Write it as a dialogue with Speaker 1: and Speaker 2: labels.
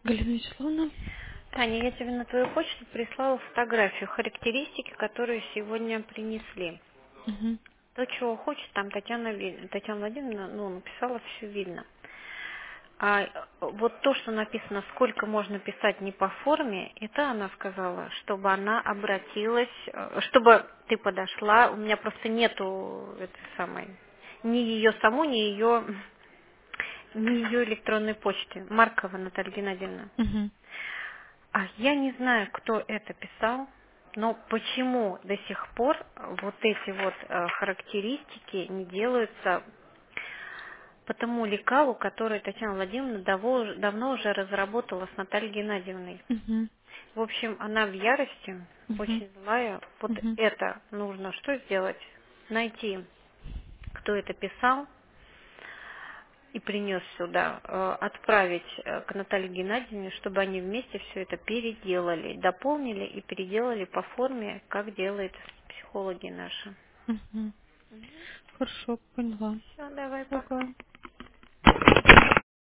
Speaker 1: Галина Вячеславовна.
Speaker 2: Таня, я тебе на твою почту прислала фотографию, характеристики, которые сегодня принесли.
Speaker 1: Мгм.
Speaker 2: То, чего хочет, там Татьяна Владимировна, написала, все видно. А вот то, что написано, сколько можно писать не по форме, это она сказала, чтобы она обратилась, чтобы ты подошла. У меня просто нету этой самой, ни ее саму, ни ее электронной почты. Маркова Наталья Геннадьевна.
Speaker 1: Мгм.
Speaker 2: А я не знаю, кто это писал, но почему до сих пор вот эти вот характеристики не делаются по тому лекалу, который Татьяна Владимировна давно уже разработала с Натальей Геннадьевной.
Speaker 1: Мгм.
Speaker 2: В общем, она в ярости,
Speaker 1: Мгм.
Speaker 2: очень злая. Вот
Speaker 1: Мгм.
Speaker 2: это нужно что сделать? Найти, кто это писал, и принес сюда, отправить к Наталье Геннадьевне, чтобы они вместе все это переделали, дополнили и переделали по форме, как делают психологи наши.
Speaker 1: Мгм. Хорошо, поняла.
Speaker 2: Все, давай, пока.
Speaker 1: Пока.